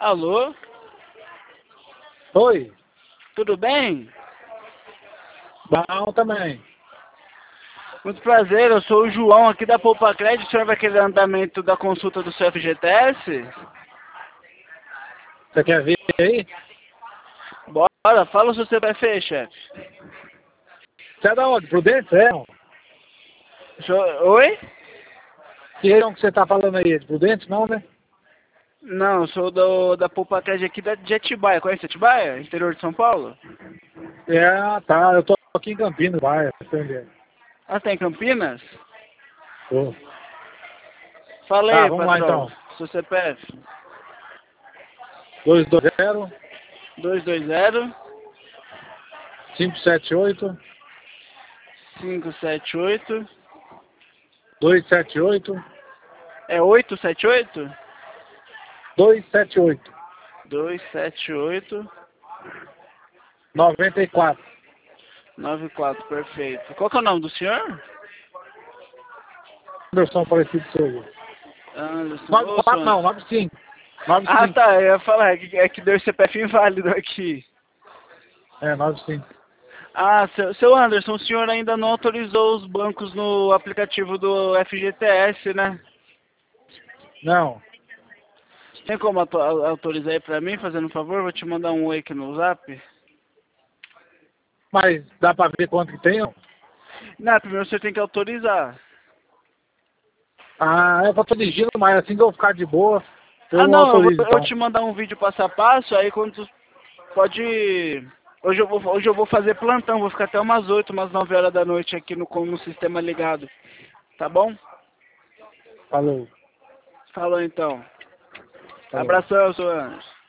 Alô? Oi, Tudo bem? bom também. Muito prazer, eu sou o João aqui da Poupa Crédito. O senhor vai querer andamento da consulta do seu FGTS? Você quer ver aí? Bora, fala o seu CPF, chefe. Você é da onde? Prudente? É? Oi? Que região que você tá falando aí? De Prudente, não, né? Não, eu sou da Poupa Crédito aqui de Atibaia. Conhece Atibaia? Interior de São Paulo? É, tá. Eu tô aqui em Campinas, vai. Entender. Ah, tá em Campinas? Tô. Fala Tá, aí, vamos lá patrão. então. Seu CPF. 220 220 578 578. 278 É 878? 278 278 94. 94, perfeito. Qual que é o nome do senhor? Anderson Parecido Souza. Anderson. Ô, 94 senhor. não, 95. Ah, 95. tá, eu ia falar, é que deu CPF inválido aqui. É, 95. Ah, seu Anderson, o senhor ainda não autorizou os bancos no aplicativo do FGTS, né? Não. Tem como autorizar aí pra mim, fazendo um favor? Vou te mandar um oi aqui no Zap. Mas dá pra ver quanto que tem, ó? Não, primeiro você tem que autorizar. Ah, eu tô dirigindo, mas assim que eu ficar de boa, Ah, eu não, autorizo eu vou então. te mandar um vídeo passo a passo, aí quando tu pode... Hoje eu vou fazer plantão, vou ficar até umas 8, umas 9 horas da noite aqui no sistema ligado. Tá bom? Falou. Falou então. Falou. Abração, seu Anderson.